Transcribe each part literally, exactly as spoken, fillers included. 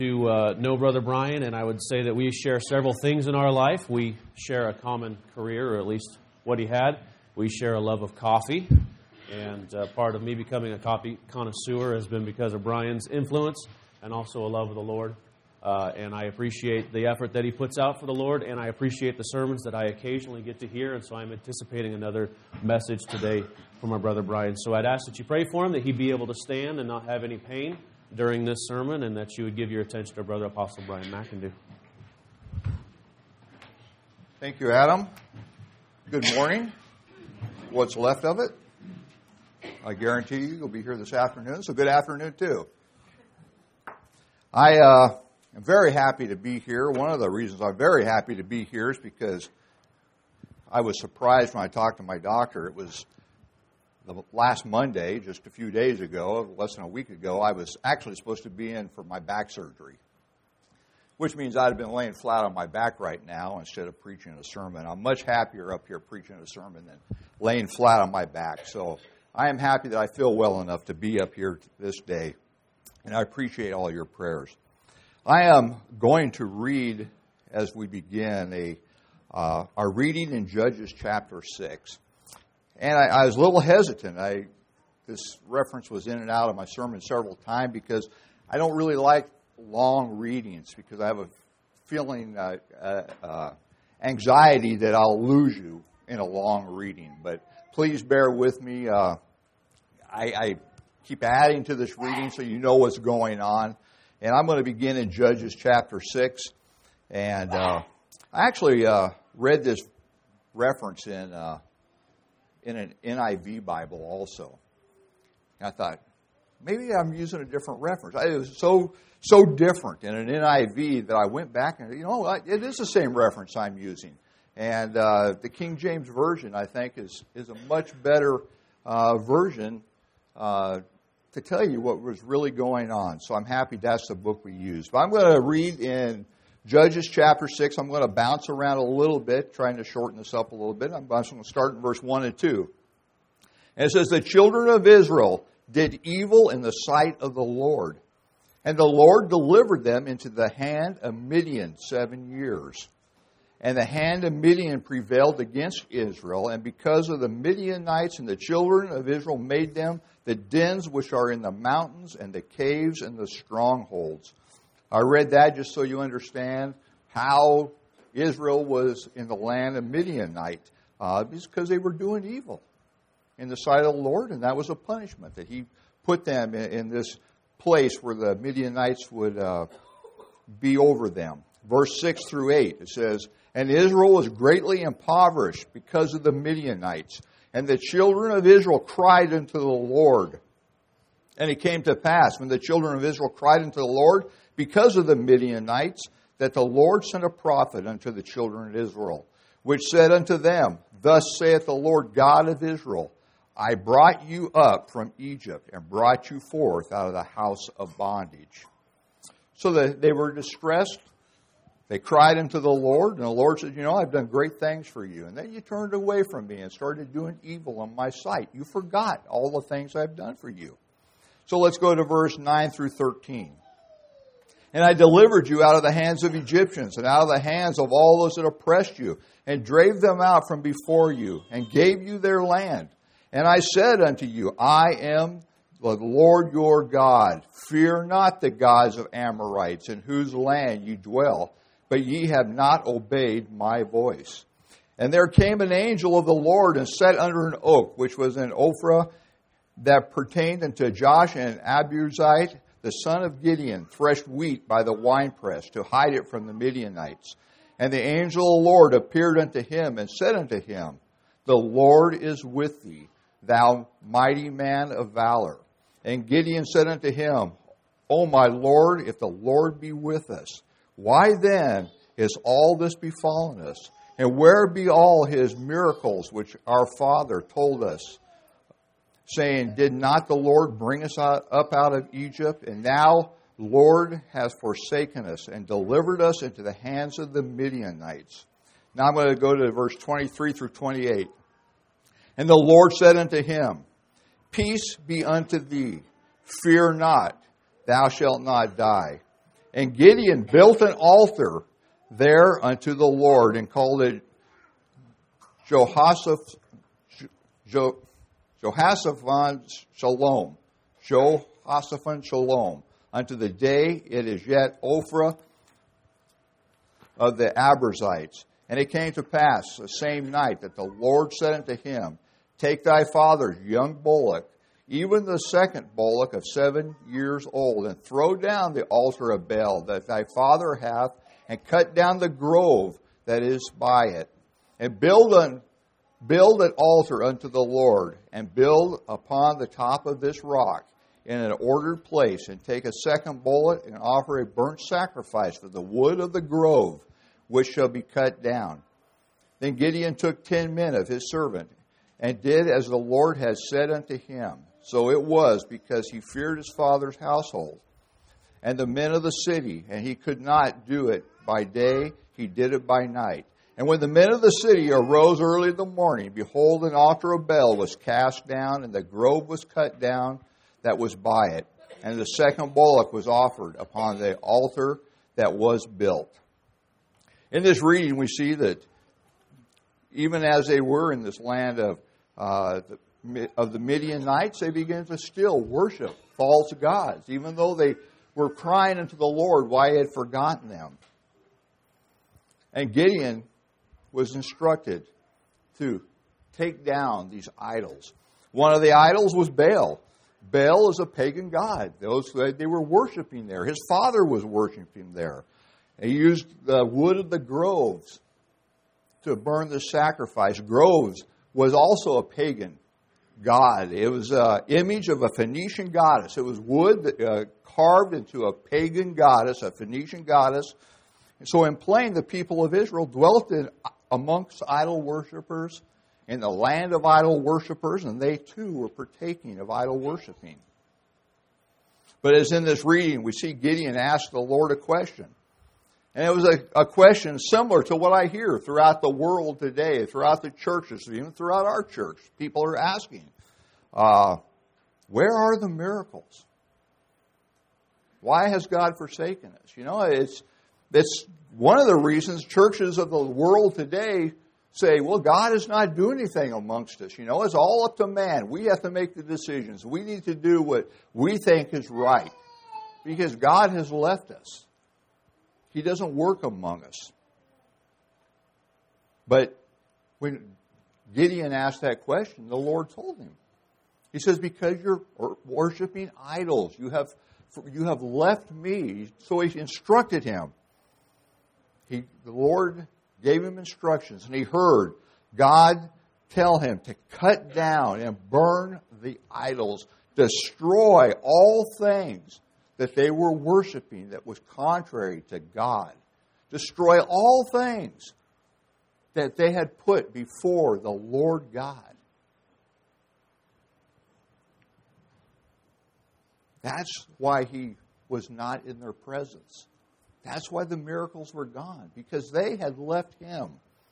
To uh, know Brother Brian, and I would say that we share several things in our life. We share a common career, or at least what he had. We share a love of coffee, and uh, part of me becoming a coffee connoisseur has been because of Brian's influence, and also a love of the Lord. Uh, and I appreciate the effort that he puts out for the Lord, and I appreciate the sermons that I occasionally get to hear, and so I'm anticipating another message today from our Brother Brian. So I'd ask that you pray for him, that he be able to stand and not have any pain during this sermon, and that you would give your attention to Brother Apostle Brian McIndoe. Thank you, Adam. Good morning. What's left of it? I guarantee you you'll be here this afternoon, so good afternoon, too. I uh, am very happy to be here. One of the reasons I'm very happy to be here is because I was surprised when I talked to my doctor. It was the last Monday, just a few days ago, less than a week ago, I was actually supposed to be in for my back surgery, which means I'd have been laying flat on my back right now instead of preaching a sermon. I'm much happier up here preaching a sermon than laying flat on my back. So I am happy that I feel well enough to be up here this day, and I appreciate all your prayers. I am going to read, as we begin, a uh, our reading in Judges chapter six. And I, I was a little hesitant. I, this reference was in and out of my sermon several times because I don't really like long readings because I have a feeling, uh, uh, uh, anxiety that I'll lose you in a long reading. But please bear with me. Uh, I, I keep adding to this reading so you know what's going on. And I'm going to begin in Judges chapter six. And uh, I actually uh, read this reference in... Uh, in an N I V Bible also. And I thought, maybe I'm using a different reference. It was so so different in an N I V that I went back and, you know, it is the same reference I'm using. And uh, the King James Version, I think, is, is a much better uh, version uh, to tell you what was really going on. So I'm happy that's the book we use. But I'm going to read in Judges chapter six. I'm going to bounce around a little bit, trying to shorten this up a little bit. I'm going to start in verse one and two. And it says, the children of Israel did evil in the sight of the Lord. And the Lord delivered them into the hand of Midian seven years. And the hand of Midian prevailed against Israel. And because of the Midianites, and the children of Israel made them the dens which are in the mountains, and the caves, and the strongholds. I read that just so you understand how Israel was in the land of Midianite. Uh, because they were doing evil in the sight of the Lord, and that was a punishment, that He put them in, in this place where the Midianites would uh, be over them. Verse six through eight, it says, and Israel was greatly impoverished because of the Midianites, and the children of Israel cried unto the Lord. And it came to pass, when the children of Israel cried unto the Lord, because of the Midianites, that the Lord sent a prophet unto the children of Israel, which said unto them, thus saith the Lord God of Israel, I brought you up from Egypt, and brought you forth out of the house of bondage. So that they were distressed. They cried unto the Lord, and the Lord said, you know, I've done great things for you. And then you turned away from me and started doing evil in my sight. You forgot all the things I've done for you. So let's go to verse nine through thirteen. And I delivered you out of the hands of Egyptians, and out of the hands of all those that oppressed you, and drave them out from before you, and gave you their land. And I said unto you, I am the Lord your God. Fear not the gods of Amorites, in whose land ye dwell, but ye have not obeyed my voice. And there came an angel of the Lord, and sat under an oak, which was in Ophrah, that pertained unto Josh and Abiezrite, the son of Gideon, threshed wheat by the winepress, to hide it from the Midianites. And the angel of the Lord appeared unto him, and said unto him, the Lord is with thee, thou mighty man of valor. And Gideon said unto him, O my Lord, if the Lord be with us, why then is all this befallen us? And where be all his miracles which our father told us, saying, did not the Lord bring us out, up out of Egypt? And now, Lord has forsaken us and delivered us into the hands of the Midianites. Now I'm going to go to verse twenty-three through twenty-eight. And the Lord said unto him, Peace be unto thee. Fear not, thou shalt not die. And Gideon built an altar there unto the Lord and called it Jehoshaphat, Jehoshaphat Shalom. Jehoshaphat Shalom. Unto the day it is yet Ophrah of the Abrazites. And it came to pass the same night that the Lord said unto him, Take thy father's young bullock, even the second bullock of seven years old, and throw down the altar of Baal that thy father hath, and cut down the grove that is by it, and build an build an altar unto the Lord, and build upon the top of this rock in an ordered place, and take a second bullock and offer a burnt sacrifice for the wood of the grove, which shall be cut down. Then Gideon took ten men of his servant, and did as the Lord had said unto him. So it was, because he feared his father's household, and the men of the city, and he could not do it by day, he did it by night. And when the men of the city arose early in the morning, behold, an altar of Baal was cast down, and the grove was cut down that was by it. And the second bullock was offered upon the altar that was built. In this reading, we see that even as they were in this land of uh, the, of the Midianites, they began to still worship false gods, even though they were crying unto the Lord why he had forgotten them. And Gideon was instructed to take down these idols. One of the idols was Baal. Baal is a pagan god. Those they were worshiping there. His father was worshiping there. He used the wood of the groves to burn the sacrifice. Groves was also a pagan god. It was an image of a Phoenician goddess. It was wood that, uh, carved into a pagan goddess, a Phoenician goddess. And so in plain, the people of Israel dwelt in, amongst idol worshippers, in the land of idol worshippers, and they too were partaking of idol worshiping. But as in this reading, we see Gideon ask the Lord a question. And it was a, a question similar to what I hear throughout the world today, throughout the churches, even throughout our church. People are asking, uh, where are the miracles? Why has God forsaken us? You know, it's, it's one of the reasons churches of the world today say, well, God is not doing anything amongst us. You know, it's all up to man. We have to make the decisions. We need to do what we think is right because God has left us. He doesn't work among us. But when Gideon asked that question, the Lord told him. He says, because you're worshiping idols, you have you have left me. So he instructed him. He, the Lord gave him instructions, and he heard God tell him to cut down and burn the idols, destroy all things that they were worshiping that was contrary to God. Destroy all things that they had put before the Lord God. That's why he was not in their presence. That's why the miracles were gone, because they had left him.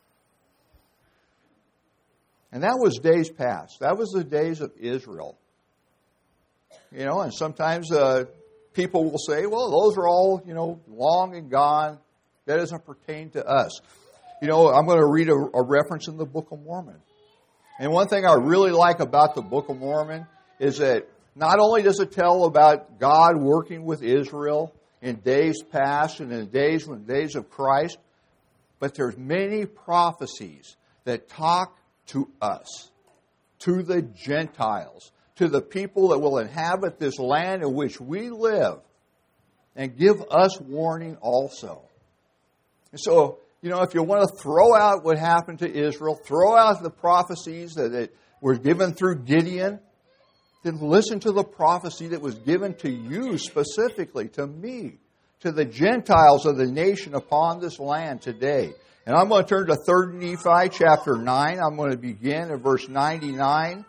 And that was days past. That was the days of Israel. You know, and sometimes uh, people will say, well, those are all, you know, long and gone. That doesn't pertain to us. You know, I'm going to read a, a reference in the Book of Mormon. And one thing I really like about the Book of Mormon is that not only does it tell about God working with Israel in days past and in days when days of Christ, but there's many prophecies that talk to us, to the Gentiles, to the people that will inhabit this land in which we live, and give us warning also. And so, you know, if you want to throw out what happened to Israel, throw out the prophecies that, that were given through Gideon, then listen to the prophecy that was given to you specifically, to me, to the Gentiles of the nation upon this land today. And I'm going to turn to Third Nephi chapter nine. I'm going to begin at verse ninety-nine.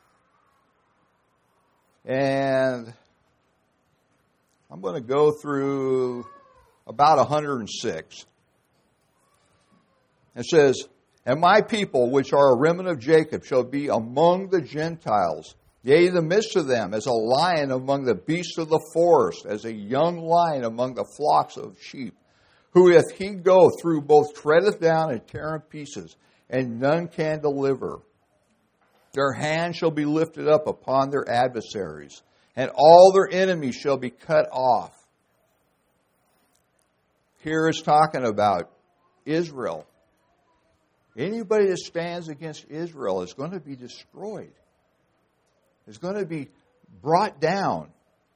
And I'm going to go through about one hundred six. It says, And my people, which are a remnant of Jacob, shall be among the Gentiles, Yea, in the midst of them, as a lion among the beasts of the forest, as a young lion among the flocks of sheep, who if he go through both treadeth down and tear in pieces, and none can deliver. Their hand shall be lifted up upon their adversaries, and all their enemies shall be cut off. Here is talking about Israel. Anybody that stands against Israel is going to be destroyed. Is going to be brought down.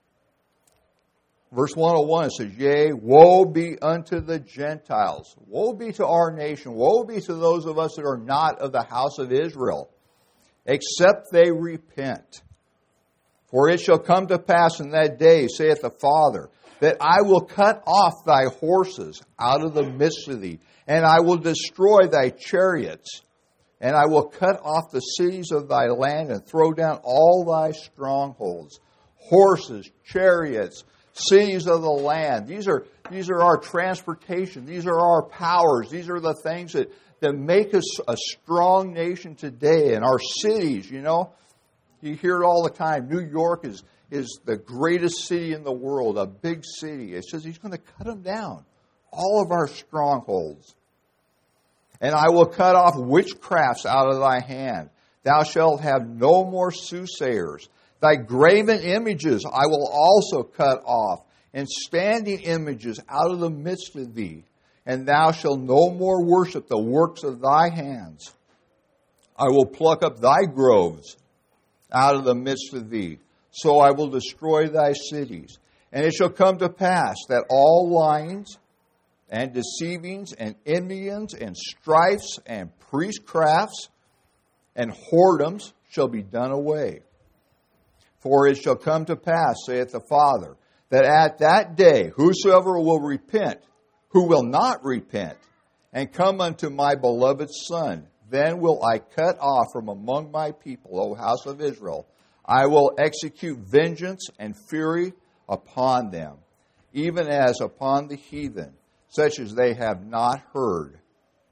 Verse one oh one, it says, Yea, woe be unto the Gentiles. Woe be to our nation. Woe be to those of us that are not of the house of Israel, except they repent. For it shall come to pass in that day, saith the Father, that I will cut off thy horses out of the midst of thee, and I will destroy thy chariots, and I will cut off the cities of thy land, and throw down all thy strongholds, horses, chariots, cities of the land. These are these are our transportation. These are our powers. These are the things that, that make us a strong nation today. And our cities, you know, you hear it all the time. New York is, is the greatest city in the world, a big city. It says he's going to cut them down. All of our strongholds. And I will cut off witchcrafts out of thy hand. Thou shalt have no more soothsayers. Thy graven images I will also cut off, and standing images out of the midst of thee. And thou shalt no more worship the works of thy hands. I will pluck up thy groves out of the midst of thee. So I will destroy thy cities. And it shall come to pass that all lyings and deceivings and envyings and strifes and priestcrafts and whoredoms shall be done away. For it shall come to pass, saith the Father, that at that day whosoever will repent, who will not repent, and come unto my beloved Son, then will I cut off from among my people, O house of Israel. I will execute vengeance and fury upon them, even as upon the heathen, such as they have not heard.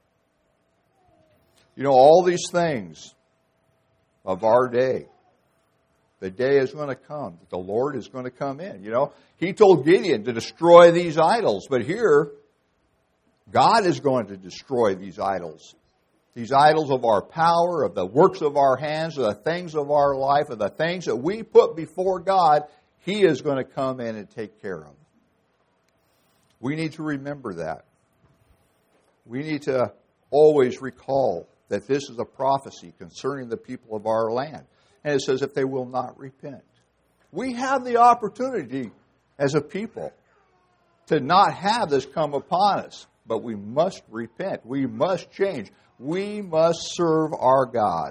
You know, all these things of our day, the day is going to come that the Lord is going to come in. You know, He told Gideon to destroy these idols, but here, God is going to destroy these idols. These idols of our power, of the works of our hands, of the things of our life, of the things that we put before God, He is going to come in and take care of. We need to remember that. We need to always recall that this is a prophecy concerning the people of our land. And it says, if they will not repent. We have the opportunity as a people to not have this come upon us. But we must repent. We must change. We must serve our God.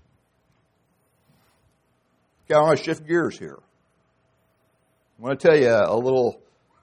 Okay, I want to shift gears here. I want to tell you a little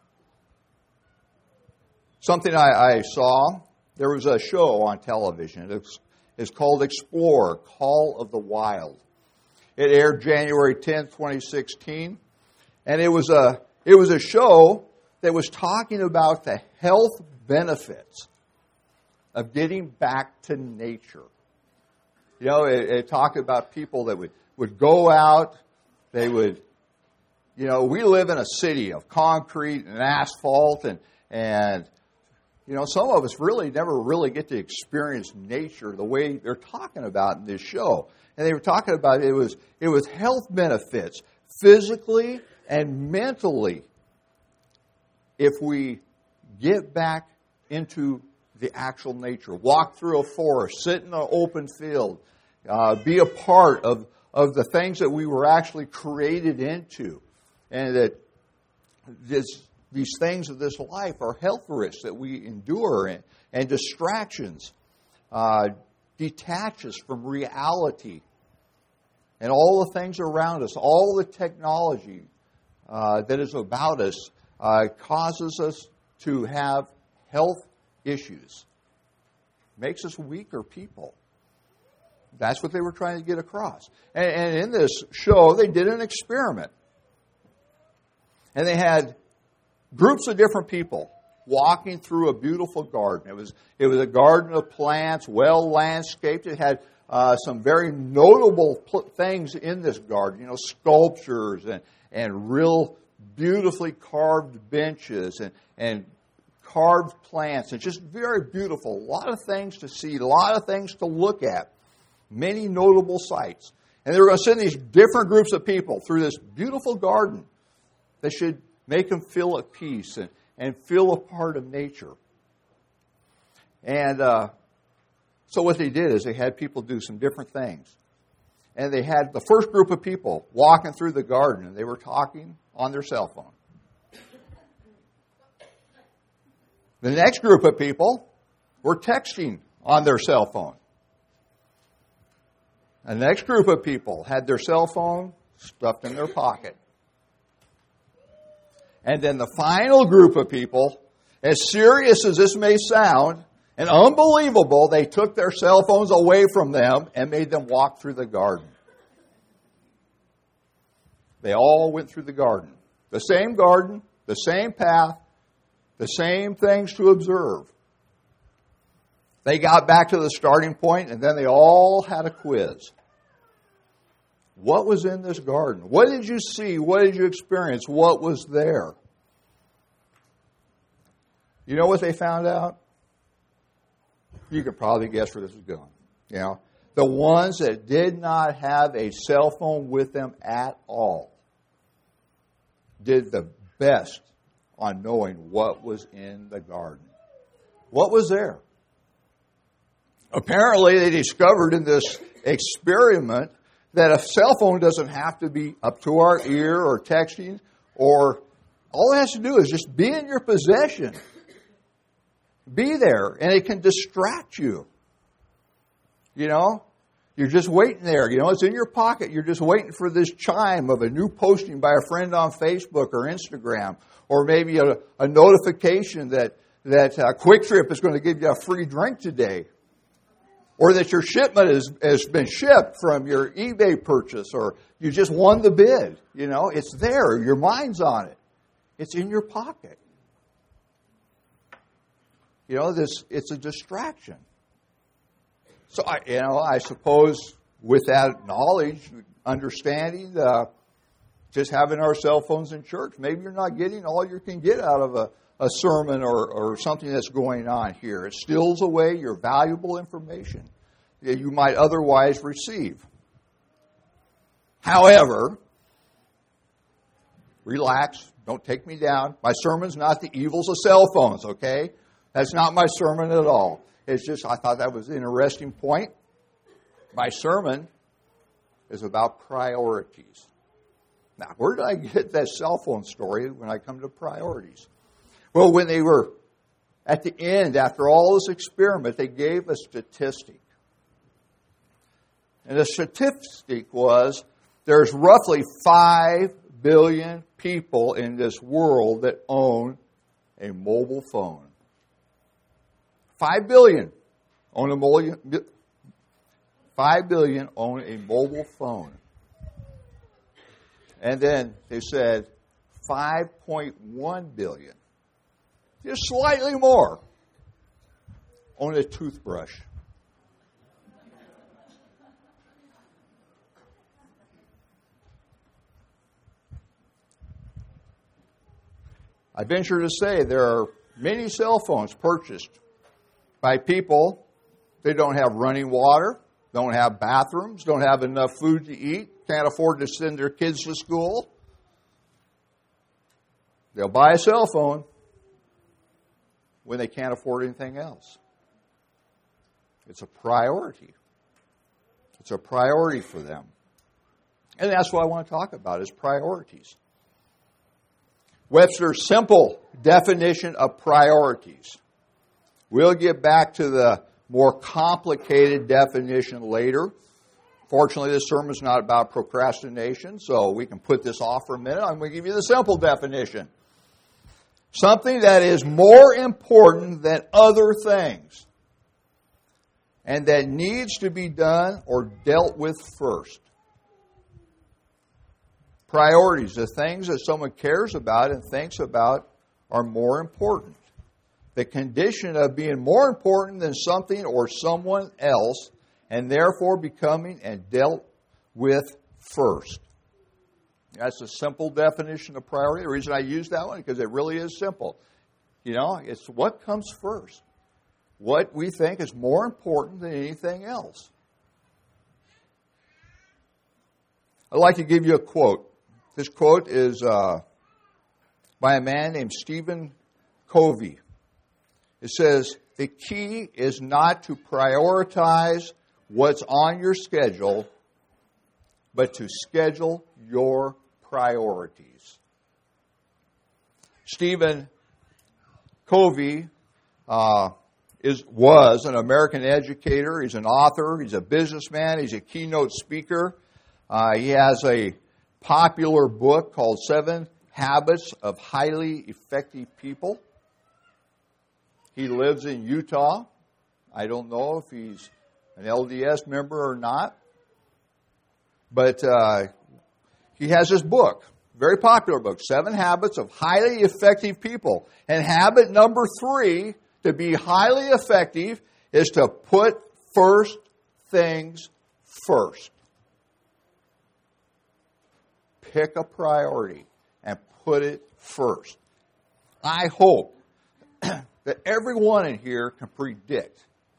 something I, I saw. There was a show on television. It's, it's called Explore, Call of the Wild. It aired January tenth, twenty sixteen. And it was a it was a show that was talking about the health benefits of getting back to nature. You know, it, it talked about people that would, would go out, they would, you know, we live in a city of concrete and asphalt, and, and you know, some of us really never really get to experience nature the way they're talking about in this show. And they were talking about it was it was health benefits, physically and mentally, if we get back into the actual nature, walk through a forest, sit in an open field, uh, be a part of, of the things that we were actually created into. And that this, these things of this life are health risks that we endure, and, and distractions uh, detach us from reality. And all the things around us, all the technology uh, that is about us uh, causes us to have health issues. Makes us weaker people. That's what they were trying to get across. And, and in this show, they did an experiment. And they had groups of different people walking through a beautiful garden. It was it was a garden of plants, well landscaped. It had uh, some very notable pl- things in this garden. You know, sculptures and, and real beautifully carved benches and, and carved plants. It's just very beautiful. A lot of things to see, a lot of things to look at. Many notable sights. And they were going to send these different groups of people through this beautiful garden that should make them feel at peace and, and feel a part of nature. And uh, so what they did is they had people do some different things. And they had the first group of people walking through the garden, and they were talking on their cell phone. The next group of people were texting on their cell phone. The next group of people had their cell phone stuffed in their pocket. And then the final group of people, as serious as this may sound, and unbelievable, they took their cell phones away from them and made them walk through the garden. They all went through the garden. The same garden, the same path, the same things to observe. They got back to the starting point, and then they all had a quiz. What was in this garden? What did you see? What did you experience? What was there? You know what they found out? You could probably guess where this is going. You know, the ones that did not have a cell phone with them at all did the best on knowing what was in the garden. What was there? Apparently, they discovered in this experiment that a cell phone doesn't have to be up to our ear or texting, or all it has to do is just be in your possession. Be there, and it can distract you. You know, you're just waiting there. You know, it's in your pocket. You're just waiting for this chime of a new posting by a friend on Facebook or Instagram, or maybe a, a notification that, that uh, Quick Trip is going to give you a free drink today. Or that your shipment has, has been shipped from your eBay purchase, or you just won the bid. You know, it's there. Your mind's on it. It's in your pocket. You know, this it's a distraction. So, I, you know, I suppose with that knowledge, understanding, uh, just having our cell phones in church, maybe you're not getting all you can get out of a a sermon or, or something that's going on here. It steals away your valuable information that you might otherwise receive. However, relax, don't take me down. My sermon's not the evils of cell phones, okay? That's not my sermon at all. It's just, I thought that was an interesting point. My sermon is about priorities. Now, where did I get that cell phone story when I come to priorities? Well, when they were at the end, after all this experiment, they gave a statistic. And the statistic was there's roughly five billion people in this world that own a mobile phone. five billion own a mobile five billion own a mobile phone. And then they said five point one billion. Just slightly more, on a toothbrush. I venture to say there are many cell phones purchased by people. They don't have running water, don't have bathrooms, don't have enough food to eat, can't afford to send their kids to school. They'll buy a cell phone when they can't afford anything else. It's a priority. It's a priority for them. And that's what I want to talk about, is priorities. Webster's simple definition of priorities. We'll get back to the more complicated definition later. Fortunately, this sermon's not about procrastination, so we can put this off for a minute. I'm going to give you the simple definition. Something that is more important than other things, and that needs to be done or dealt with first. Priorities, the things that someone cares about and thinks about, are more important. The condition of being more important than something or someone else, and therefore becoming and dealt with first. That's a simple definition of priority. The reason I use that one is because it really is simple. You know, it's what comes first. What we think is more important than anything else. I'd like to give you a quote. This quote is uh, by a man named Stephen Covey. It says, "The key is not to prioritize what's on your schedule, but to schedule your priorities." Stephen Covey uh, is was an American educator. He's an author. He's a businessman. He's a keynote speaker. Uh, he has a popular book called Seven Habits of Highly Effective People. He lives in Utah. I don't know if he's an L D S member or not. But uh, he has this book, very popular book, Seven Habits of Highly Effective People. And habit number three, to be highly effective, is to put first things first. Pick a priority and put it first. I hope that everyone in here can predict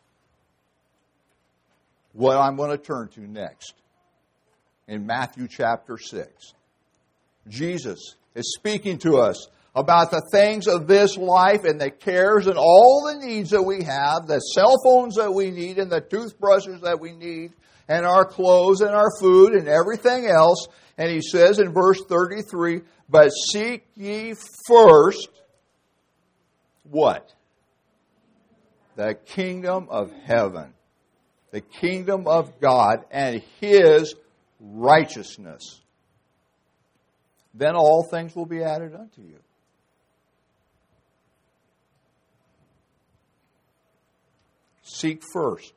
what I'm going to turn to next. In Matthew chapter six. Jesus is speaking to us about the things of this life and the cares and all the needs that we have, the cell phones that we need and the toothbrushes that we need, and our clothes and our food and everything else. And he says in verse thirty-three, "But seek ye first," what? The kingdom of heaven, the kingdom of God, and His righteousness. Then all things will be added unto you. Seek first.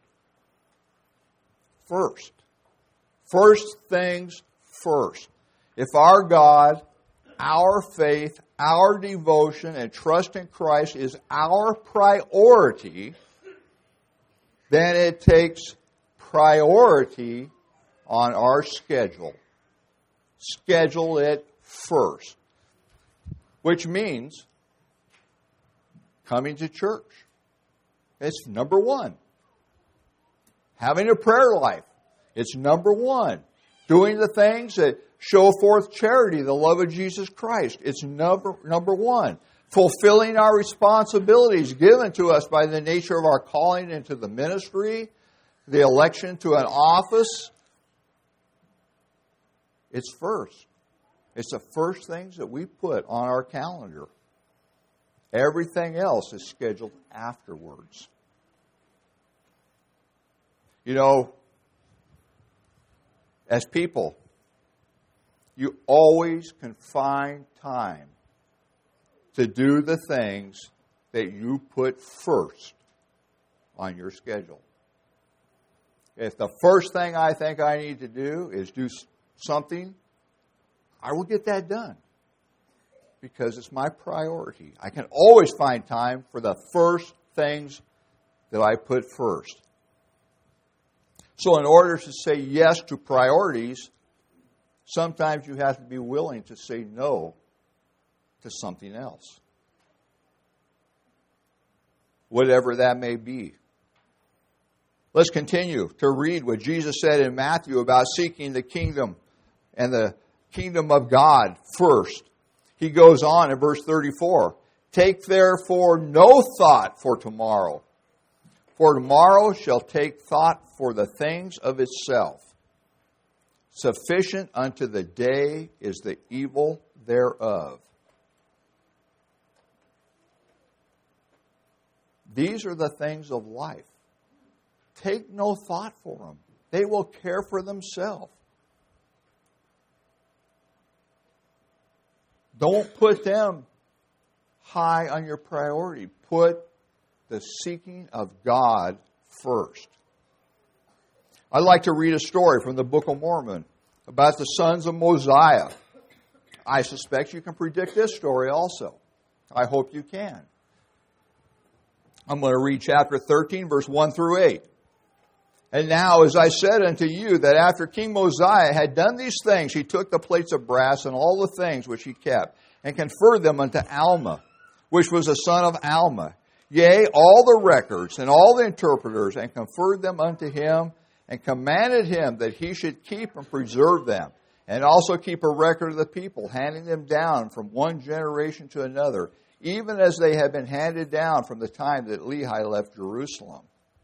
First. First things first. If our God, our faith, our devotion, and trust in Christ is our priority, then it takes priority on our schedule. Schedule it first. Which means coming to church. It's number one. Having a prayer life. It's number one. Doing the things that show forth charity, the love of Jesus Christ. It's number, number one. Fulfilling our responsibilities given to us by the nature of our calling into the ministry, the election to an office. It's first. It's the first things that we put on our calendar. Everything else is scheduled afterwards. You know, as people, you always can find time to do the things that you put first on your schedule. If the first thing I think I need to do is do something, I will get that done because it's my priority. I can always find time for the first things that I put first. So in order to say yes to priorities, sometimes you have to be willing to say no to something else. Whatever that may be. Let's continue to read what Jesus said in Matthew about seeking the kingdom and the kingdom of God first. He goes on in verse thirty-four. "Take therefore no thought for tomorrow, for tomorrow shall take thought for the things of itself. Sufficient unto the day is the evil thereof." These are the things of life. Take no thought for them. They will care for themselves. Don't put them high on your priority. Put the seeking of God first. I'd like to read a story from the Book of Mormon about the sons of Mosiah. I suspect you can predict this story also. I hope you can. I'm going to read chapter thirteen, verse one through eight. And now, as I said unto you, that after King Mosiah had done these things, he took the plates of brass and all the things which he kept, and conferred them unto Alma, which was the son of Alma, yea, all the records and all the interpreters, and conferred them unto him, and commanded him that he should keep and preserve them, and also keep a record of the people, handing them down from one generation to another, even as they had been handed down from the time that Lehi left Jerusalem.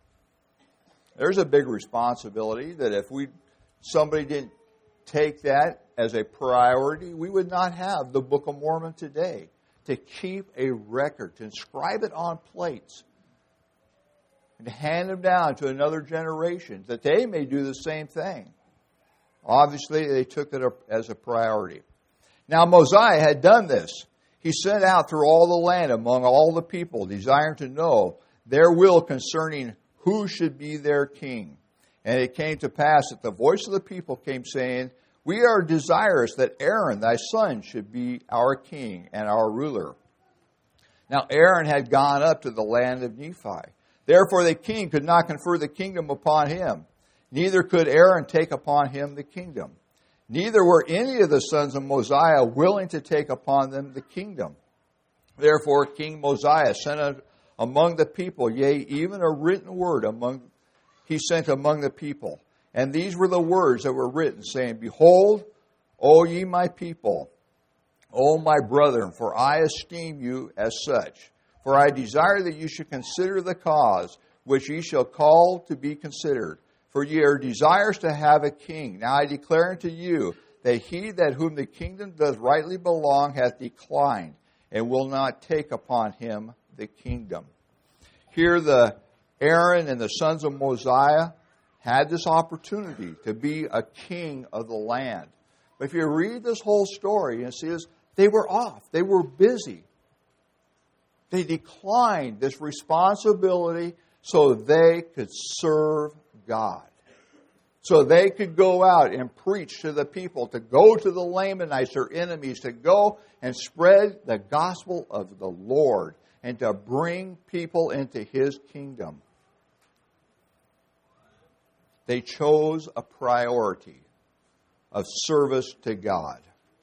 There's a big responsibility that if we somebody didn't take that as a priority, we would not have the Book of Mormon today. To keep a record, to inscribe it on plates, and to hand them down to another generation, that they may do the same thing. Obviously, they took it as a priority. Now, Mosiah had done this. He sent out through all the land among all the people, desiring to know their will concerning who should be their king. And it came to pass that the voice of the people came saying, we are desirous that Aaron, thy son, should be our king and our ruler. Now Aaron had gone up to the land of Nephi. Therefore the king could not confer the kingdom upon him. Neither could Aaron take upon him the kingdom. Neither were any of the sons of Mosiah willing to take upon them the kingdom. Therefore King Mosiah sent among the people, yea, even a written word among he sent among the people. And these were the words that were written, saying, behold, O ye my people, O my brethren, for I esteem you as such. For I desire that you should consider the cause which ye shall call to be considered. For ye are desirous to have a king. Now I declare unto you that he that whom the kingdom does rightly belong hath declined, and will not take upon him the kingdom. Here the Aaron and the sons of Mosiah had this opportunity to be a king of the land. But if you read this whole story, you see this, they were off. They were busy. They declined this responsibility so they could serve God. So they could go out and preach to the people, to go to the Lamanites, their enemies, to go and spread the gospel of the Lord and to bring people into His kingdom. They chose a priority of service to God.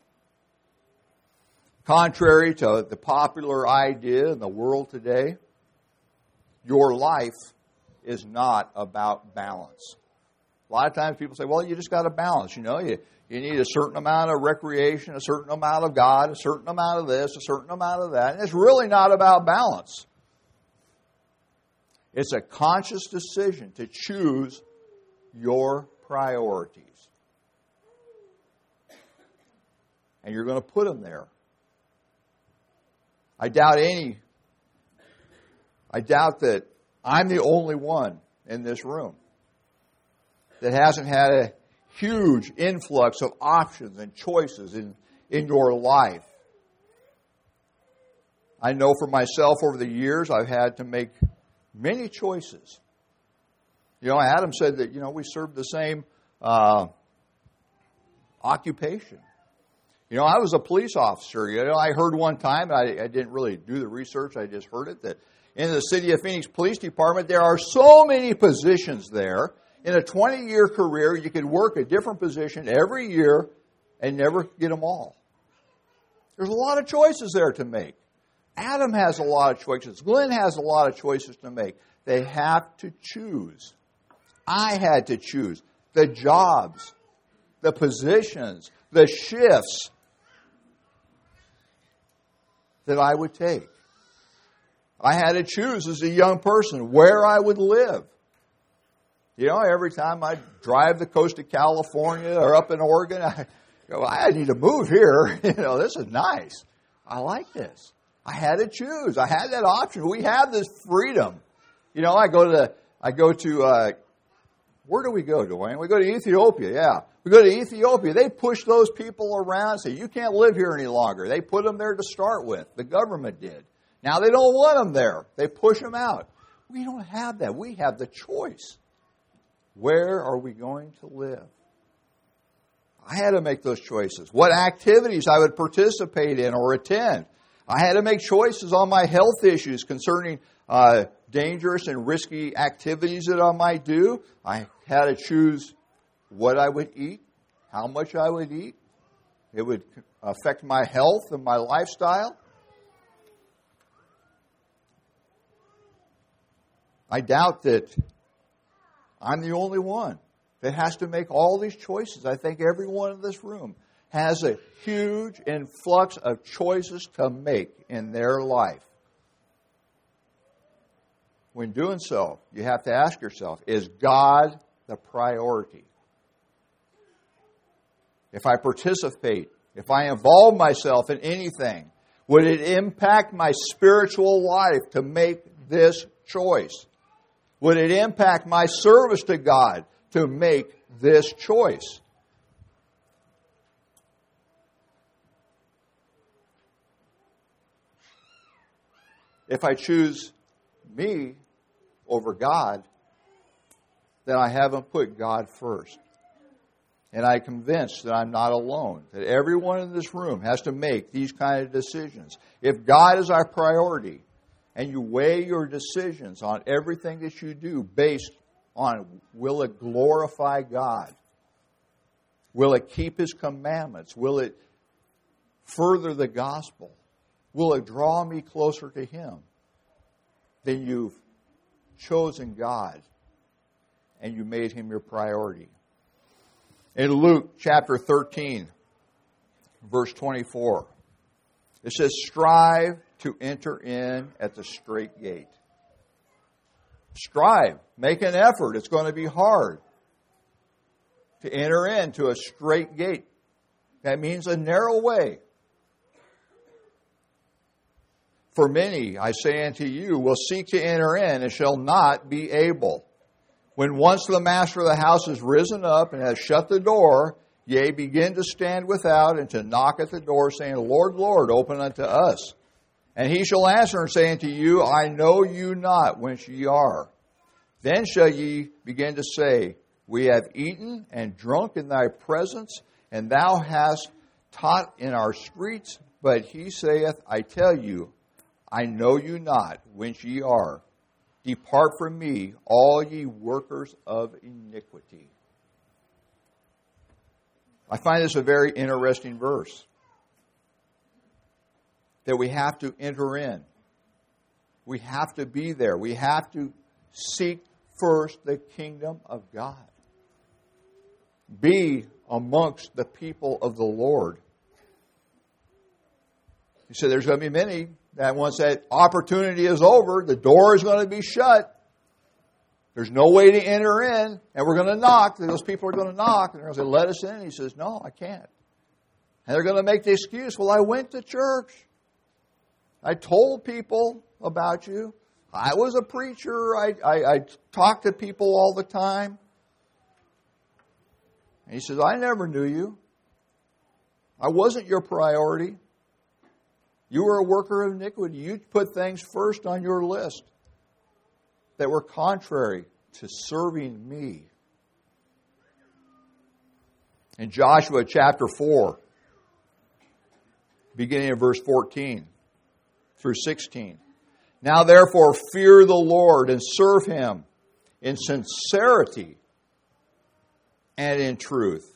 Contrary to the popular idea in the world today, your life is not about balance. A lot of times people say, well, you just got to balance. You know, you, you need a certain amount of recreation, a certain amount of God, a certain amount of this, a certain amount of that. And it's really not about balance. It's a conscious decision to choose your priorities. And you're going to put them there. I doubt any, I doubt that I'm the only one in this room that hasn't had a huge influx of options and choices in, in your life. I know for myself over the years I've had to make many choices. You know, Adam said that, you know, we served the same uh, occupation. You know, I was a police officer. You know, I heard one time, I, I didn't really do the research, I just heard it, that in the City of Phoenix Police Department, there are so many positions there. In a twenty-year career, you could work a different position every year and never get them all. There's a lot of choices there to make. Adam has a lot of choices. Glenn has a lot of choices to make. They have to choose. I had to choose the jobs, the positions, the shifts that I would take. I had to choose as a young person where I would live. You know, every time I drive the coast of California or up in Oregon, I go, I need to move here. You know, this is nice. I like this. I had to choose. I had that option. We have this freedom. You know, I go to, the, I go to, uh, where do we go, Dwayne? We go to Ethiopia, yeah. We go to Ethiopia. They push those people around and say, you can't live here any longer. They put them there to start with. The government did. Now they don't want them there. They push them out. We don't have that. We have the choice. Where are we going to live? I had to make those choices. What activities I would participate in or attend. I had to make choices on my health issues concerning uh, dangerous and risky activities that I might do. I had to choose what I would eat, how much I would eat. It would affect my health and my lifestyle. I doubt that I'm the only one that has to make all these choices. I think everyone in this room has a huge influx of choices to make in their life. When doing so, you have to ask yourself, is God the priority? If I participate, if I involve myself in anything, would it impact my spiritual life to make this choice? Would it impact my service to God to make this choice? If I choose me over God, then I haven't put God first. And I'm convinced that I'm not alone, that everyone in this room has to make these kind of decisions. If God is our priority, and you weigh your decisions on everything that you do based on, will it glorify God? Will it keep His commandments? Will it further the gospel? Will it draw me closer to Him? Then you've chosen God and you made Him your priority. In Luke chapter thirteen, verse twenty-four, it says, strive to enter in at the straight gate. Strive. Make an effort. It's going to be hard to enter into a straight gate. That means a narrow way. For many, I say unto you, will seek to enter in and shall not be able. When once the master of the house is risen up and has shut the door, yea, begin to stand without and to knock at the door, saying, Lord, Lord, open unto us. And he shall answer and say unto you, I know you not whence ye are. Then shall ye begin to say, we have eaten and drunk in thy presence, and thou hast taught in our streets. But he saith, I tell you, I know you not whence ye are. Depart from me, all ye workers of iniquity. I find this a very interesting verse. That we have to enter in. We have to be there. We have to seek first the kingdom of God. Be amongst the people of the Lord. He said there's going to be many that once that opportunity is over, the door is going to be shut. There's no way to enter in, and we're going to knock. Those people are going to knock, and they're going to say, let us in. He says, no, I can't. And they're going to make the excuse, well, I went to church. I told people about you. I was a preacher. I, I, I talked to people all the time. And he says, I never knew you. I wasn't your priority. You were a worker of iniquity. You put things first on your list that were contrary to serving me. In Joshua chapter four, beginning of verse fourteen through sixteen. Now therefore fear the Lord and serve Him in sincerity and in truth.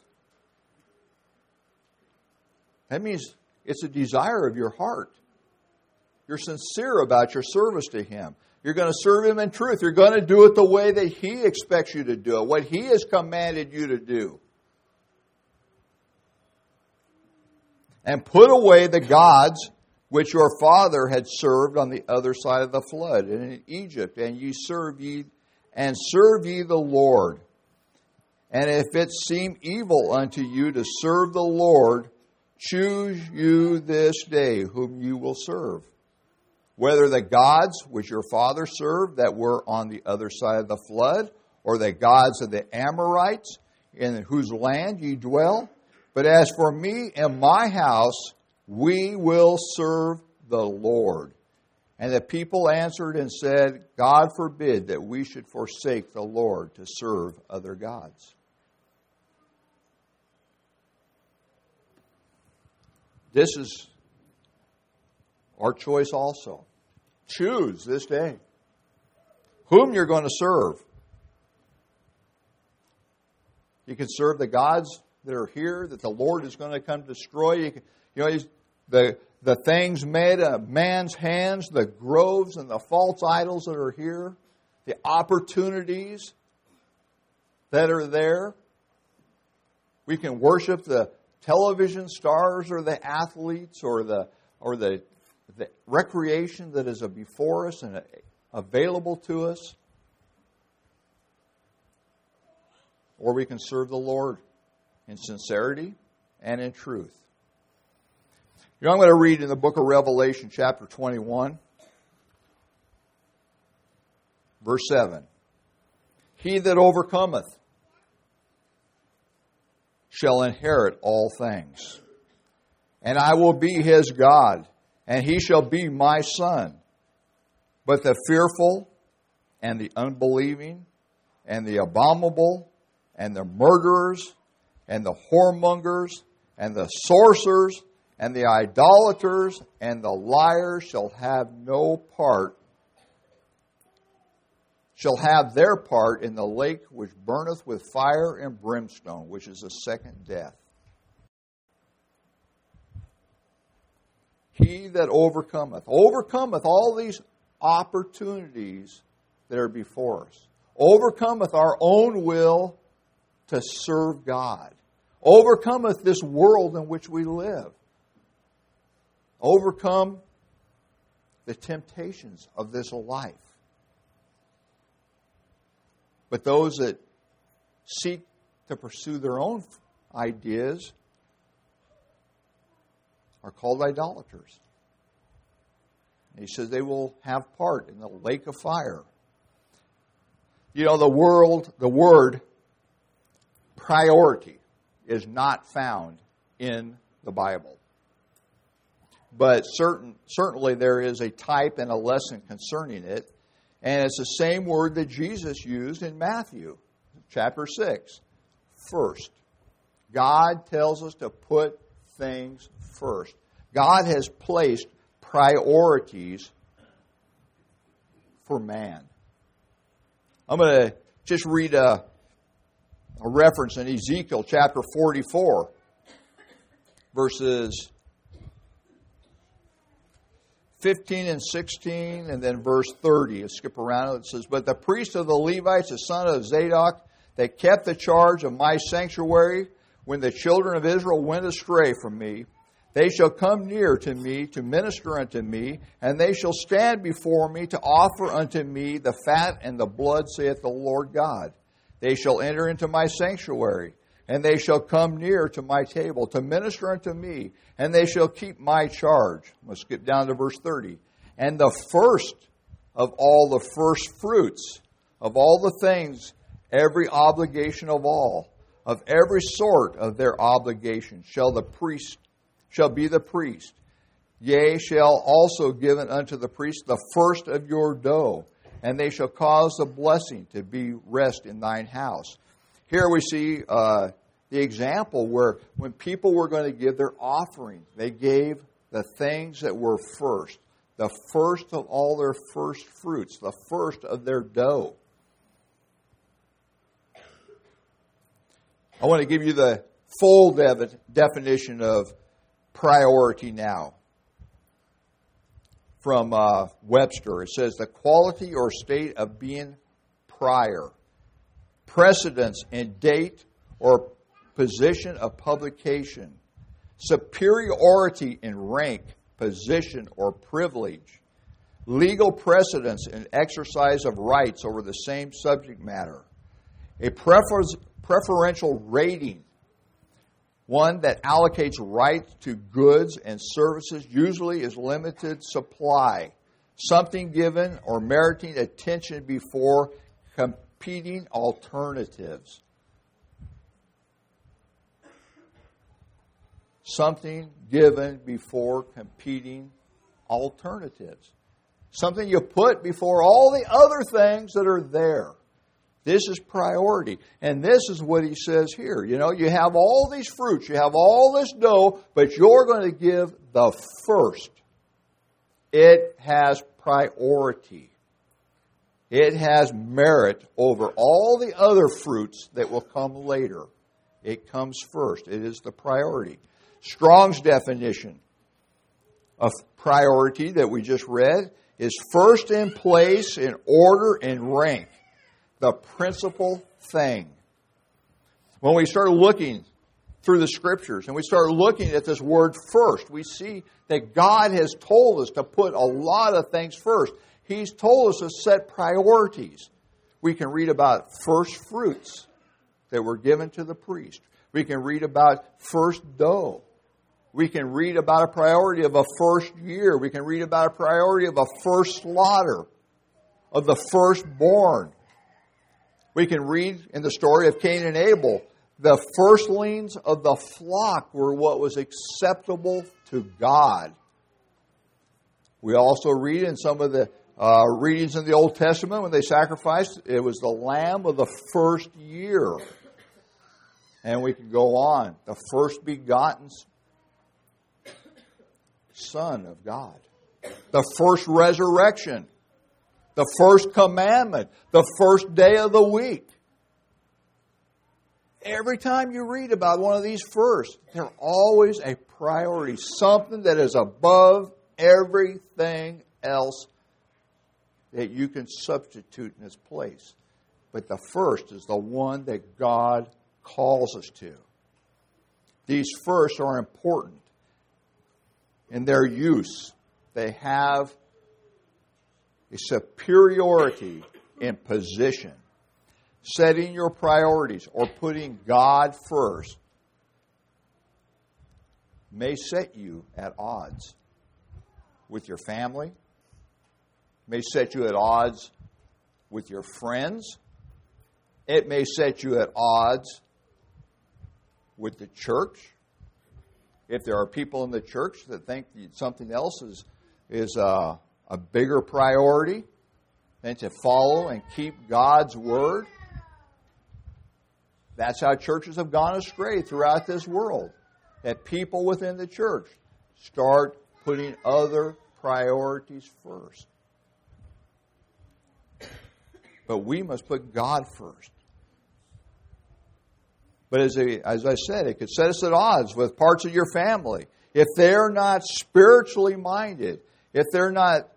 That means it's a desire of your heart. You're sincere about your service to Him. You're going to serve Him in truth. You're going to do it the way that He expects you to do it, what He has commanded you to do. And put away the gods which your father had served on the other side of the flood and in Egypt, and ye serve ye and serve ye the Lord. And if it seem evil unto you to serve the Lord, choose you this day whom you will serve, whether the gods which your father served that were on the other side of the flood, or the gods of the Amorites in whose land ye dwell. But as for me and my house, we will serve the Lord. And the people answered and said, God forbid that we should forsake the Lord to serve other gods. This is our choice also. Choose this day whom you're going to serve. You can serve the gods that are here, that the Lord is going to come destroy. You, can, you know, the the things made of man's hands, the groves and the false idols that are here, the opportunities that are there. We can worship the television stars or the athletes or the or the, the recreation that is before us and available to us. Or we can serve the Lord in sincerity and in truth. You know, I'm going to read in the book of Revelation, chapter twenty-one, verse seven. He that overcometh shall inherit all things. And I will be his God, and he shall be my son. But the fearful, and the unbelieving, and the abominable, and the murderers, and the whoremongers, and the sorcerers, and the idolaters, and the liars shall have no part, shall have their part in the lake which burneth with fire and brimstone, which is the second death. He that overcometh, overcometh all these opportunities that are before us, overcometh our own will to serve God, overcometh this world in which we live, overcome the temptations of this life. But those that seek to pursue their own ideas are called idolaters. And he says they will have part in the lake of fire. You know, the world, the word priority is not found in the Bible. But certain, certainly there is a type and a lesson concerning it. And it's the same word that Jesus used in Matthew chapter six. First. God tells us to put things first. God has placed priorities for man. I'm going to just read a, a reference in Ezekiel chapter forty-four, verses fifteen and sixteen, and then verse thirty. I'll skip around. It says, But the priest of the Levites, the son of Zadok, that kept the charge of my sanctuary, when the children of Israel went astray from me, they shall come near to me to minister unto me, and they shall stand before me to offer unto me the fat and the blood, saith the Lord God. They shall enter into my sanctuary, and they shall come near to my table to minister unto me, and they shall keep my charge. Let's skip down to verse thirty. And the first of all the first fruits of all the things, every obligation of all, of every sort of their obligation, shall the priest shall be the priest. Yea, shall also given unto the priest the first of your dough, and they shall cause the blessing to be rest in thine house. Here we see uh, the example where when people were going to give their offering, they gave the things that were first, the first of all their first fruits, the first of their dough. I want to give you the full de- definition of priority now. From uh, Webster, it says the quality or state of being prior, precedence in date or position of publication, superiority in rank, position, or privilege, legal precedence in exercise of rights over the same subject matter, a prefer- preferential rating, one that allocates rights to goods and services, usually is limited supply, something given or meriting attention before competing alternatives. Something given before competing alternatives. Something you put before all the other things that are there. This is priority. And this is what he says here. You know, you have all these fruits, you have all this dough, but you're going to give the first it has priority. It has merit over all the other fruits that will come later. It comes first. It is the priority. Strong's definition of priority that we just read is first in place, in order, and rank. The principal thing. When we start looking through the Scriptures and we start looking at this word first, we see that God has told us to put a lot of things first. He's told us to set priorities. We can read about first fruits that were given to the priest. We can read about first dough. We can read about a priority of a first year. We can read about a priority of a first slaughter, of the firstborn. We can read in the story of Cain and Abel, the firstlings of the flock were what was acceptable to God. We also read in some of the uh, readings in the Old Testament when they sacrificed, it was the lamb of the first year. And we can go on. The first begotten Son of God. The first resurrection. The first commandment. The first day of the week. Every time you read about one of these first, they're always a priority. Something that is above everything else that you can substitute in its place. But the first is the one that God calls us to. These first are important in their use. They have a superiority in position. Setting your priorities or putting God first may set you at odds with your family, may set you at odds with your friends. It may set you at odds with the church. If there are people in the church that think that something else is, is a, a bigger priority than to follow and keep God's word, that's how churches have gone astray throughout this world. That people within the church start putting other priorities first. But we must put God first. But as, a, as I said, it could set us at odds with parts of your family. If they're not spiritually minded, if they're not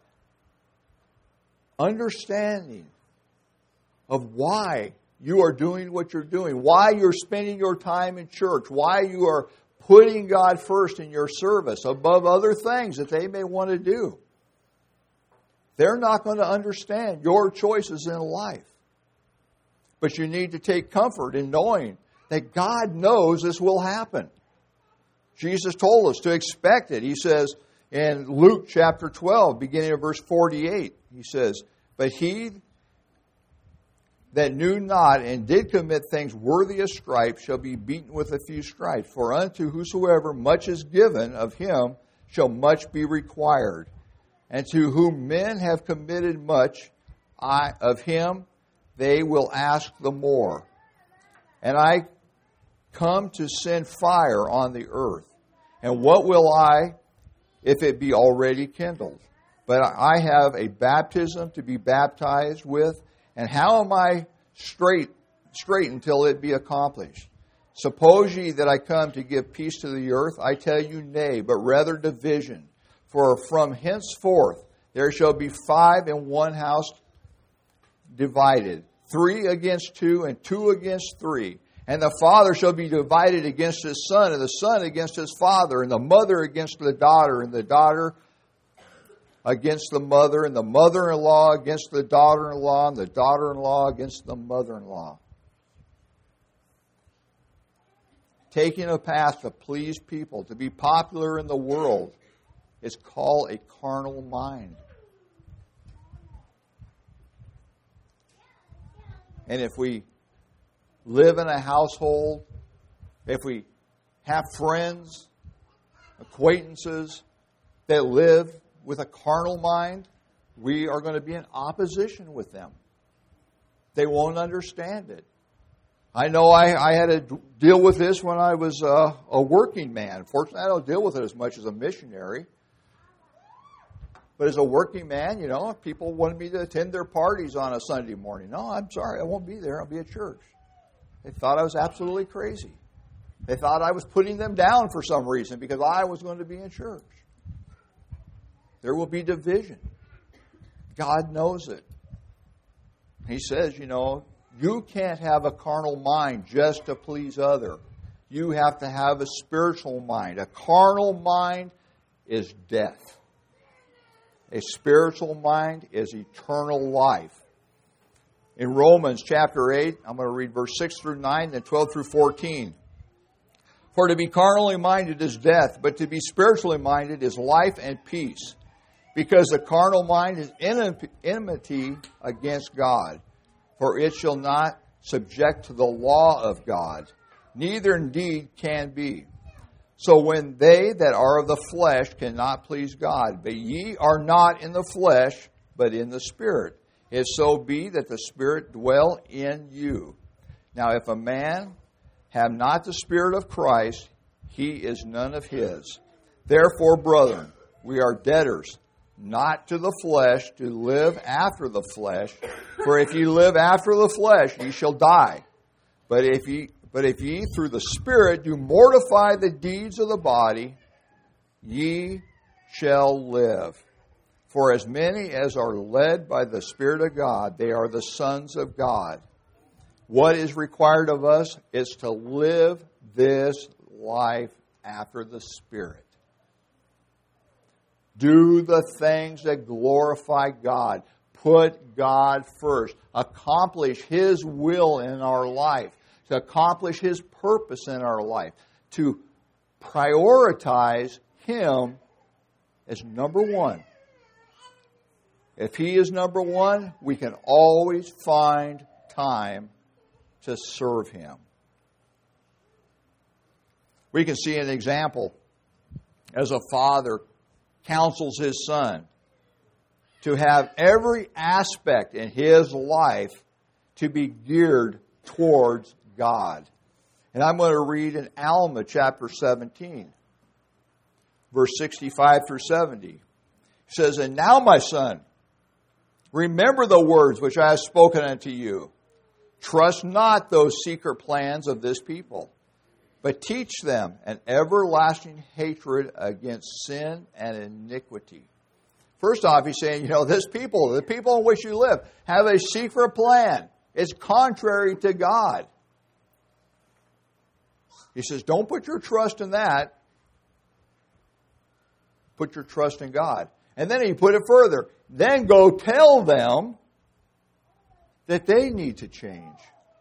understanding of why you are doing what you're doing, why you're spending your time in church, why you are putting God first in your service above other things that they may want to do. They're not going to understand your choices in life. But you need to take comfort in knowing that God knows this will happen. Jesus told us to expect it. He says in Luke chapter twelve, beginning of verse forty-eight, he says, "But he that knew not and did commit things worthy of stripes shall be beaten with a few stripes. For unto whosoever much is given of him shall much be required. And to whom men have committed much I, of him they will ask the more. And I come to send fire on the earth. And what will I, if it be already kindled? But I have a baptism to be baptized with, and how am I straight, straight until it be accomplished? Suppose ye that I come to give peace to the earth? I tell you, nay, but rather division. For from henceforth there shall be five in one house divided, three against two, and two against three. And the father shall be divided against his son, and the son against his father, and the mother against the daughter, and the daughter against the mother, and the mother-in-law against the daughter-in-law, and the daughter-in-law against the mother-in-law. Taking a path to please people, to be popular in the world, is called a carnal mind. And if we live in a household, if we have friends, acquaintances that live with a carnal mind, we are going to be in opposition with them. They won't understand it. I know I, I had to deal with this when I was uh, a working man. Fortunately, I don't deal with it as much as a missionary. But as a working man, you know, people wanted me to attend their parties on a Sunday morning. No, I'm sorry, I won't be there. I'll be at church. They thought I was absolutely crazy. They thought I was putting them down for some reason because I was going to be in church. There will be division. God knows it. He says, you know, you can't have a carnal mind just to please others. You have to have a spiritual mind. A carnal mind is death. A spiritual mind is eternal life. In Romans chapter eight, I'm going to read verse six through nine, then twelve through fourteen. For to be carnally minded is death, but to be spiritually minded is life and peace. Because the carnal mind is enmity against God, for it shall not subject to the law of God, neither indeed can be. So when they that are of the flesh cannot please God, but ye are not in the flesh, but in the Spirit, if so be that the Spirit dwell in you. Now if a man have not the Spirit of Christ, he is none of his. Therefore, brethren, we are debtors, not to the flesh, to live after the flesh. For if ye live after the flesh, ye shall die. But if ye, but if ye through the Spirit do mortify the deeds of the body, ye shall live. For as many as are led by the Spirit of God, they are the sons of God. What is required of us is to live this life after the Spirit. Do the things that glorify God. Put God first. Accomplish His will in our life. To accomplish His purpose in our life. To prioritize Him as number one. If He is number one, we can always find time to serve Him. We can see an example as a father counsels his son to have every aspect in his life to be geared towards God. And I'm going to read in Alma chapter seventeen, verse sixty-five through seventy. It says, And now, my son, remember the words which I have spoken unto you. Trust not those secret plans of this people, but teach them an everlasting hatred against sin and iniquity. First off, he's saying, you know, this people, the people in which you live, have a secret plan. It's contrary to God. He says, don't put your trust in that. Put your trust in God. And then he put it further. Then go tell them that they need to change.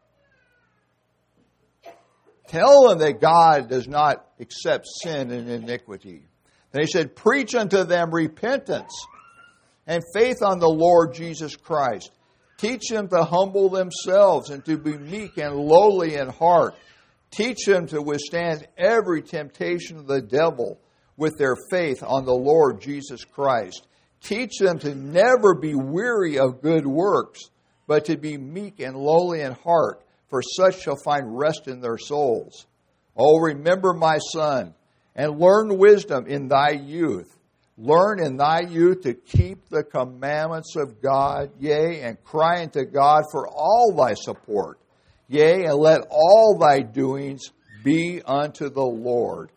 Tell them that God does not accept sin and iniquity. Then he said, preach unto them repentance and faith on the Lord Jesus Christ. Teach them to humble themselves and to be meek and lowly in heart. Teach them to withstand every temptation of the devil with their faith on the Lord Jesus Christ. Teach them to never be weary of good works, but to be meek and lowly in heart, for such shall find rest in their souls. Oh, remember, my son, and learn wisdom in thy youth. Learn in thy youth to keep the commandments of God, yea, and cry unto God for all thy support. Yea, and let all thy doings be unto the Lord.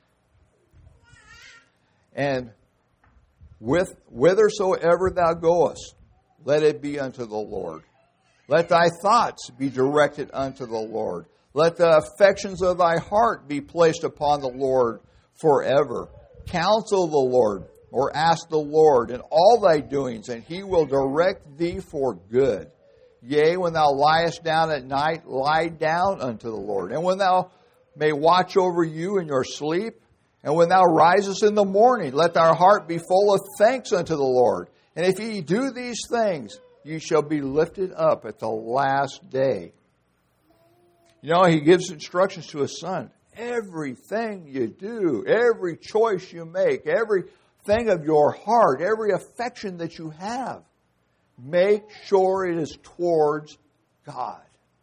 And with whithersoever thou goest, let it be unto the Lord. Let thy thoughts be directed unto the Lord. Let the affections of thy heart be placed upon the Lord forever. Counsel the Lord, or ask the Lord in all thy doings, and He will direct thee for good. Yea, when thou liest down at night, lie down unto the Lord. And when thou may watch over you in your sleep, and when thou risest in the morning, let thy heart be full of thanks unto the Lord. And if ye do these things, ye shall be lifted up at the last day. You know, he gives instructions to his son. Everything you do, every choice you make, everything of your heart, every affection that you have, make sure it is towards God.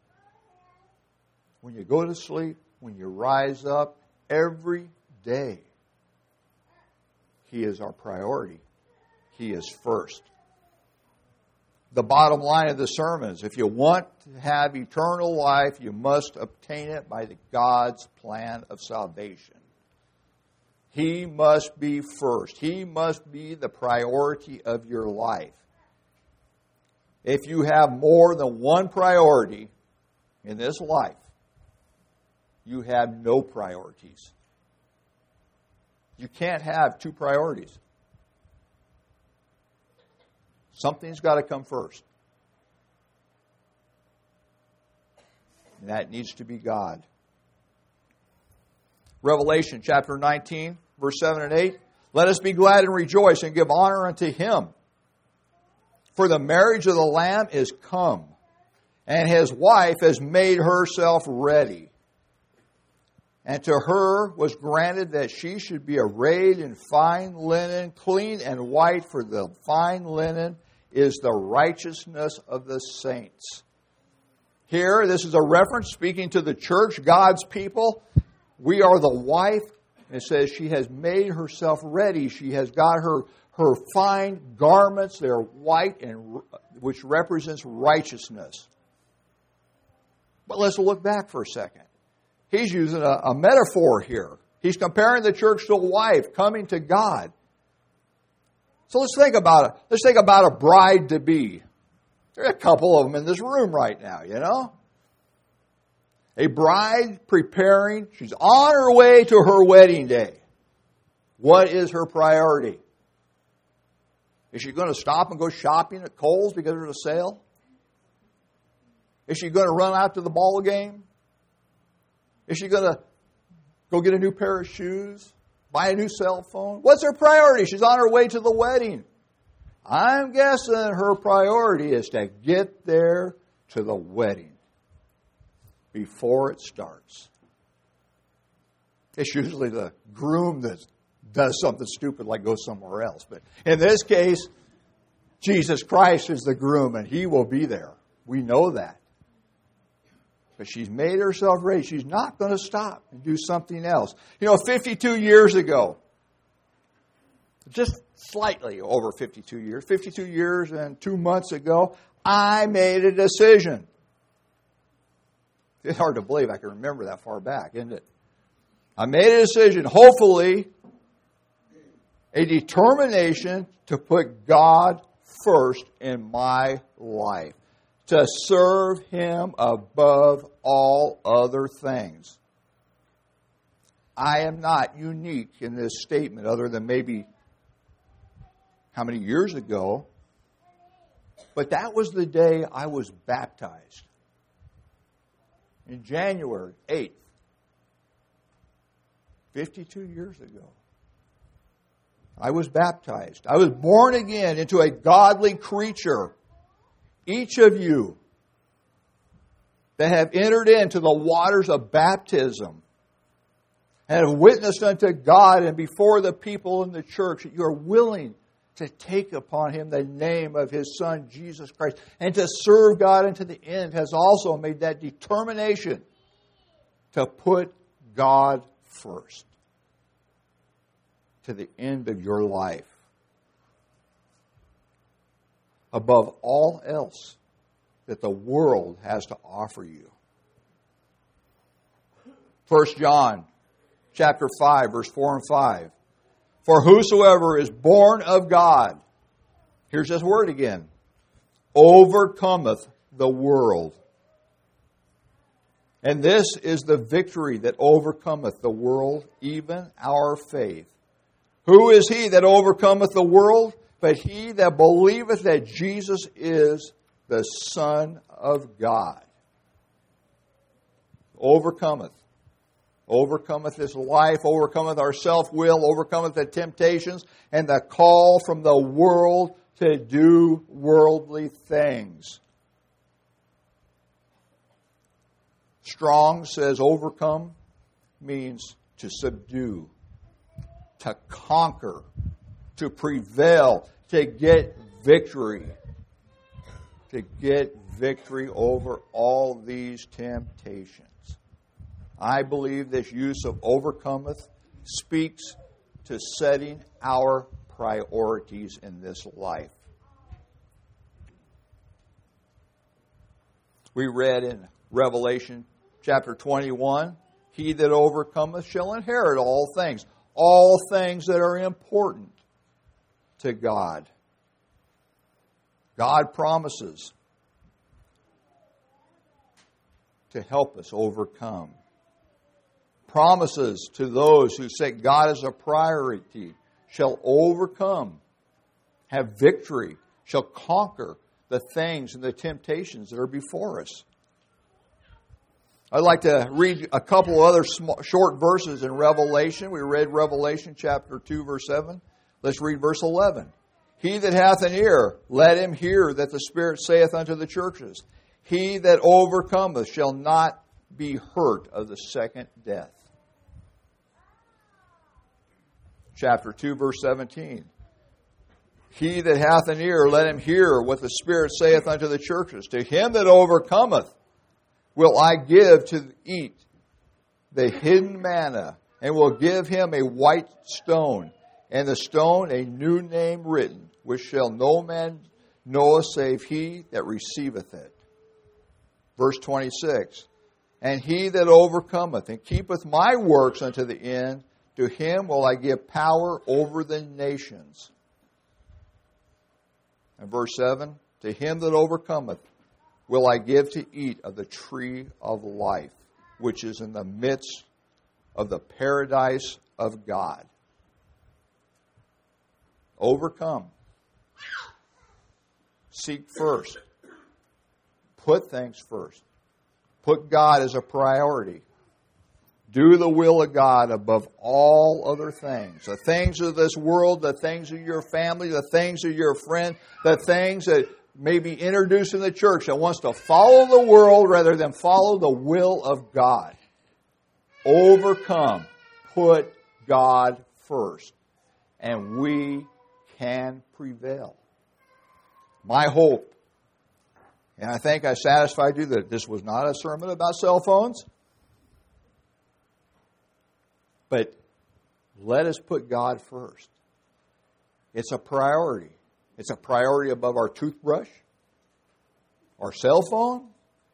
When you go to sleep, when you rise up, every day, He is our priority. He is first. The bottom line of the sermon is, if you want to have eternal life, you must obtain it by the God's plan of salvation. He must be first. He must be the priority of your life. If you have more than one priority in this life, you have no priorities. You can't have two priorities. Something's got to come first. And that needs to be God. Revelation chapter nineteen, verse seven and eight. Let us be glad and rejoice and give honor unto Him. For the marriage of the Lamb is come, and His wife has made herself ready. And to her was granted that she should be arrayed in fine linen, clean and white, for the fine linen is the righteousness of the saints. Here, this is a reference speaking to the church, God's people. We are the wife. It says she has made herself ready. She has got her, her fine garments. They're white, and which represents righteousness. But let's look back for a second. He's using a, a metaphor here. He's comparing the church to a wife coming to God. So let's think about it. Let's think about a bride-to-be. There are a couple of them in this room right now, you know. A bride preparing. She's on her way to her wedding day. What is her priority? Is she going to stop and go shopping at Kohl's because there's a sale? Is she going to run out to the ball game? Is she going to go get a new pair of shoes? Buy a new cell phone? What's her priority? She's on her way to the wedding. I'm guessing her priority is to get there to the wedding before it starts. It's usually the groom that does something stupid like go somewhere else. But in this case, Jesus Christ is the groom and He will be there. We know that. But she's made herself ready. She's not going to stop and do something else. You know, fifty-two years ago, just slightly over fifty-two years, fifty-two years and two months ago, I made a decision. It's hard to believe I can remember that far back, isn't it? I made a decision, hopefully, a determination to put God first in my life, to serve Him above all other things. I am not unique in this statement, other than maybe how many years ago, but that was the day I was baptized. In January eighth, fifty-two years ago. I was baptized. I was born again into a godly creature. Each of you that have entered into the waters of baptism and have witnessed unto God and before the people in the church that you are willing to take upon Him the name of His Son, Jesus Christ, and to serve God unto the end, has also made that determination to put God first to the end of your life, above all else that the world has to offer you. First John chapter five, verse four and five. For whosoever is born of God, here's this word again, overcometh the world. And this is the victory that overcometh the world, even our faith. Who is he that overcometh the world? But he that believeth that Jesus is the Son of God. Overcometh. Overcometh this life, overcometh our self-will, overcometh the temptations and the call from the world to do worldly things. Strong says overcome means to subdue, to conquer, to prevail, to get victory. To get victory over all these temptations. I believe this use of overcometh speaks to setting our priorities in this life. We read in Revelation chapter twenty-one, he that overcometh shall inherit all things, all things that are important to God. God promises to help us overcome. Promises to those who say God is a priority shall overcome, have victory, shall conquer the things and the temptations that are before us. I'd like to read a couple other small, short verses in Revelation. We read Revelation chapter two, verse seven. Let's read verse eleven. He that hath an ear, let him hear that the Spirit saith unto the churches. He that overcometh shall not be hurt of the second death. Chapter two, verse seventeen. He that hath an ear, let him hear what the Spirit saith unto the churches. To him that overcometh will I give to eat the hidden manna, and will give him a white stone, and the stone a new name written, which shall no man know save he that receiveth it. Verse twenty-six. And he that overcometh and keepeth my works unto the end, to him will I give power over the nations. And verse seven. To him that overcometh will I give to eat of the tree of life, which is in the midst of the paradise of God. Overcome. Seek first. Put things first. Put God as a priority. Do the will of God above all other things. The things of this world, the things of your family, the things of your friend, the things that may be introduced in the church that wants to follow the world rather than follow the will of God. Overcome. Put God first. And we can prevail. My hope, and I think I satisfied you that this was not a sermon about cell phones, but let us put God first. It's a priority. It's a priority above our toothbrush, our cell phone,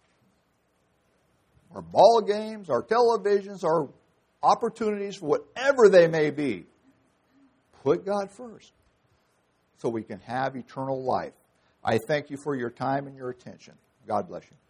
our ball games, our televisions, our opportunities, whatever they may be. Put God first so we can have eternal life. I thank you for your time and your attention. God bless you.